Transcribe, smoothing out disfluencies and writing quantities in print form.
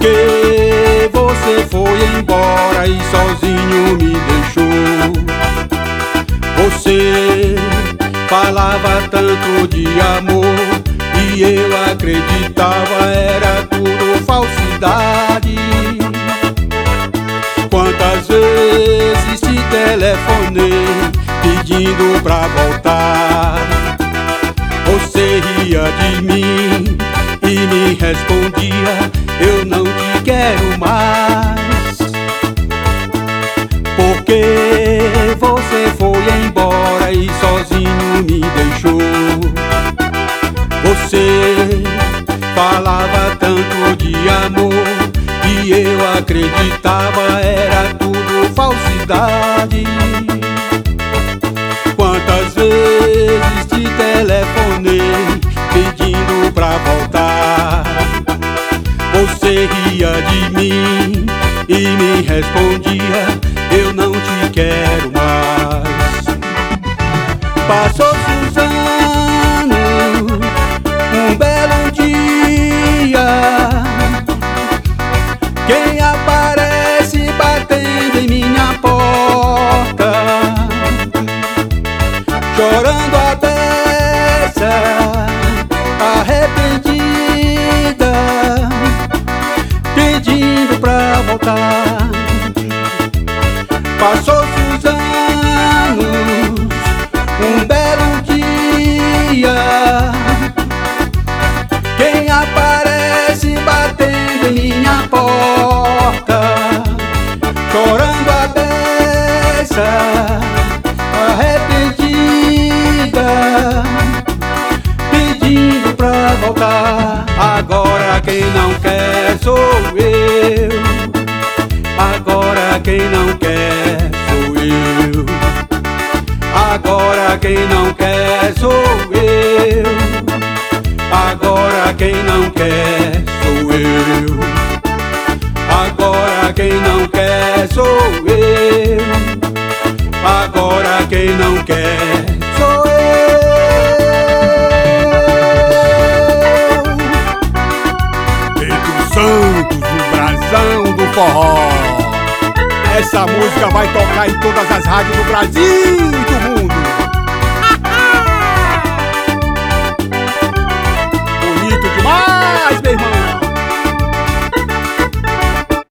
Porque você foi embora e sozinho me deixou. Você falava tanto de amor e eu acreditava era tudo falsidade. Quantas vezes te telefonei pedindo pra voltar. Você ria de mim e me respondia: eu não te quero mais. Porque você foi embora e sozinho me deixou. Você falava tanto de amor e eu acreditava era tudo falsidade. Quantas vezes te telefonei pedindo pra voltar. Você ria de mim e me respondia: eu não te quero mais. Passou-se os anos, um belo dia, quem aparece batendo em minha porta, chorando a beça, arrependida, pedindo pra voltar. Passou-se os anos, um belo dia, quem aparece batendo em minha porta, chorando a beça, arrependida, pedindo pra voltar. Agora quem não quer sou eu. Agora quem não quer sou eu. Agora quem não quer sou eu. Agora quem não quer sou eu. Agora quem não quer sou eu. Agora quem não quer sou eu. Pedro Santos, o brasão do forró. Essa música vai tocar em todas as rádios do Brasil e do mundo.